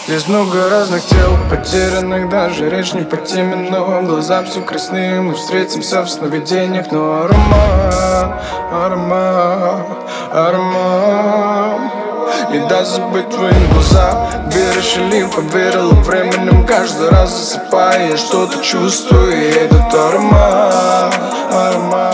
Здесь много разных тел, потерянных, даже речь не по теме. Но глаза все красные, мы встретимся в сновидениях. Но аромат, аромат, аромат не даст забыть твои глаза. Веришь или поверила временем, каждый раз засыпая, я что-то чувствую. И этот аромат, аромат